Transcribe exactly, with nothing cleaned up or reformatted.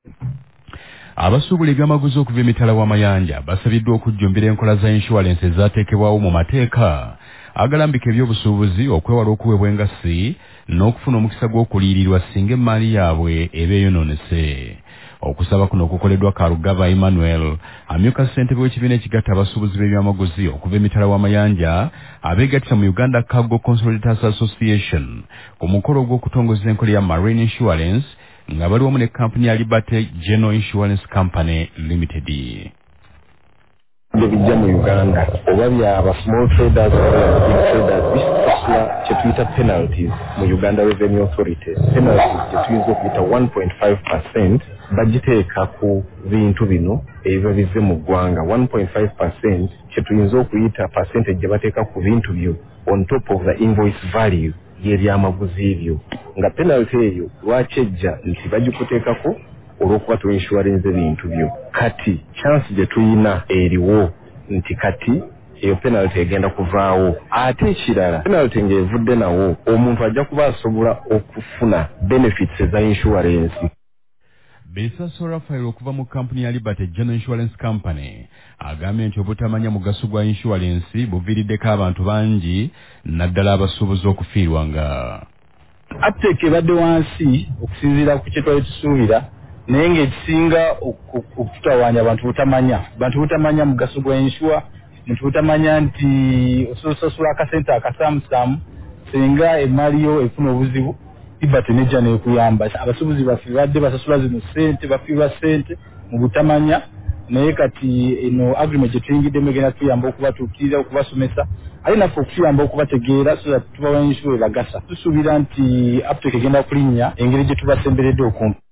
Abasuubula ebyamaguzi okuva emitala w'amayanja basabiddwa okujjumbira enkola za insurance ezaateekebwawo mu mateeka agalambika eby'obusuubuzi okwewala okuweebwa engassi n'okufuna omukisa gw'okuliyirirwa singa emmaali yaabwe eba eyonoonese. Okusaba kuno okukoleddwa Karugaba Emmanuel amyuka ssentebe w'ekibiina ekigatta abasuubuzi b'ebyamaguzi okuva emitala w'amayanja abeegattira mu Uganda Cargo Consolidators Association ku mukolo gw'okutongoza enkola ya Marine Insurance nga bali wamu ne kampuni ya Liberty General Insurance Company Limited. Bijja mu Uganda oba byaba small traders or big traders bisasula kye tuyita penalties mu Uganda Revenue Authority. Penalties kye tuyinza okuyita one point five percent bagiteeka ku bintu bino ebiba bive mu ggwanga. one point five percent kye tuyinza okuyita percentage gye bateeka ku bintu byo on top of the invoice value y'ebyamaguzi ebyo. Nga penalty eyo lwaki ejja nti bagikuteekako olw'okuba tuinsurance ebintu byo. Kati chance gye tuyina eriwo nti kati eyo penalty egenda kuvaawo. Ate ekirala penalty ng'evudde nawo omuntu ajja kuba asobola okufuna benefits eza insurance. Bisaso Rafael okuva mu kampuni ya Liberty General Insurance Company agambye nti obutamanya mugaso gwa insurance buviiriddeko abantu bangi naddala abasuubuzi okufiirwanga. Uptake ebadde wansi okusinziira ku kye twali tusuubira naye ng'ekisinga okututawaanya abantu butamanya abantu butamanya mugaso gwa insure muntu butamanya nti osasula akasente akasaamusaamu singa emmaali yo efuna obuzibu Liberty nejja n'ekuyamba. Abasuubuzi baffe badde basasula zino ssente bafiirwa ssente mu butamanya naye kati eno agreement gye tuyingiddemu egenda tuyamba okubatuukirira okubasomesa ali naffe okutuyamba okubategeera so that tubawa insure bagasa. Tusuubira nti uptake egenda kulinnya engeri gye tubasemberedde okumpi.